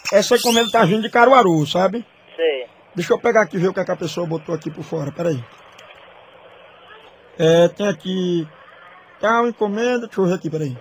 Essa encomenda tá vindo de Caruaru, sabe? Sei. Deixa eu pegar aqui e ver o que, é que a pessoa botou aqui por fora, peraí. Tem aqui... Tá uma encomenda, deixa eu ver aqui, peraí.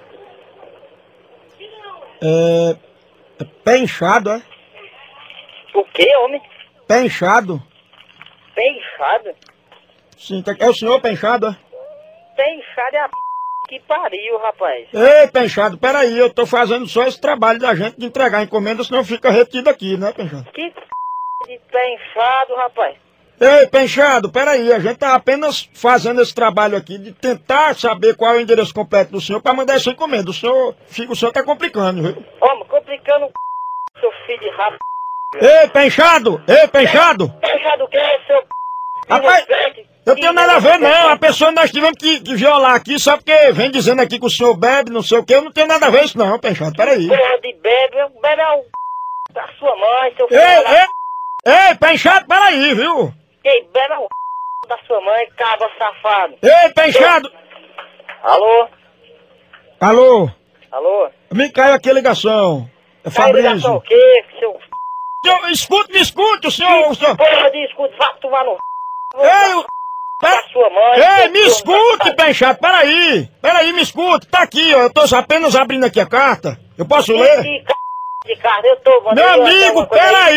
Pé inchado, é? O que, homem? Pé inchado? Pé inchado? Sim, é o senhor pé inchado, é? Pé inchado é a p... que pariu, rapaz. Ei, pé inchado, peraí, eu tô fazendo só esse trabalho da gente de entregar a encomenda, senão fica retido aqui, né, pé inchado? Que p... de pé inchado, rapaz? Ei, pé inchado, peraí, a gente tá apenas fazendo esse trabalho aqui de tentar saber qual é o endereço completo do senhor pra mandar essa encomenda. O senhor tá complicando, viu? Homem, complicando o c... seu filho de rap... Ei, pé inchado! Ei, pé inchado! Pé inchado o que é, seu p... Rapaz, eu tenho nada a ver não, a pessoa nós tivemos que violar aqui só porque vem dizendo aqui que o senhor bebe, não sei o que, eu não tenho nada a ver isso não, pé inchado, peraí. Porra de bebe é o c... da sua mãe, seu filho. Ei, pé inchado, peraí, viu? Quem bebe é o c... da sua mãe, cabra safado. Ei, pé inchado! Alô? Alô? Alô? Me caiu aqui a ligação. É Tá ligação Fabrício. o quê, seu... Senhor, me escute, o senhor... Porra de escudo, vá tomar no... Ei, da sua mãe. ei, me escute, pé inchado, peraí, me escute, tá aqui, ó, eu tô apenas abrindo aqui a carta, eu posso ler? Que c... de carne, eu tô mandando... Meu amigo,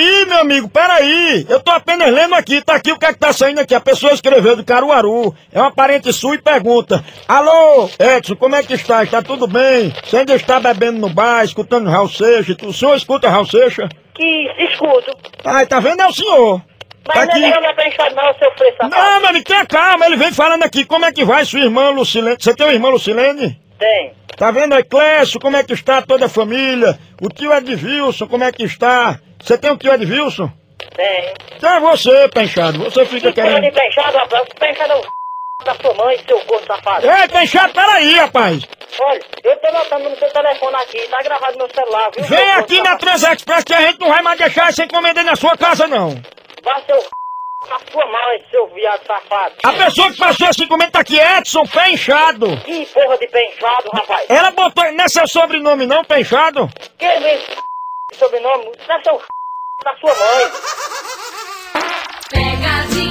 peraí, eu tô apenas lendo aqui, tá aqui o que é que tá saindo aqui, a pessoa escreveu de Caruaru, é uma parente sua e pergunta, alô, Edson, como é que está? Está tudo bem? Você ainda está bebendo no bar, escutando Raul Seixas? O senhor escuta Raul Seixas? Que escudo. Ai, tá vendo? É o senhor. Mas Tá aqui. não é pra enxar não, seu freio safado. Não, meu amigo, tenha calma, ele vem falando aqui, como é que vai sua irmã Lucilene? Você tem uma irmã Lucilene? Tem. Tá vendo aí, Clécio, como é que está toda a família? O tio Edvilson, como é que está? Você tem um tio Edvilson? Tem. Então é você, Penchado, você fica Que porra querendo... de penchado, rapaz? Penchado é o c... da sua mãe, seu gordo safado. Ei, Penchado, peraí, rapaz! Olha, eu tô notando no seu telefone aqui, tá gravado no meu celular, viu? Vem seu aqui gordo na safado? Transexpress que a gente não vai mais deixar essa encomenda na sua casa, não. Vá, seu c... da sua mãe, seu viado safado. A pessoa que passou essa encomenda tá aqui, Edson Penchado. Que porra de penchado, rapaz? Ela botou... Não é seu sobrenome não, Penchado? Que vem sobrenome? Não é seu c... da sua mãe. Pegadinha.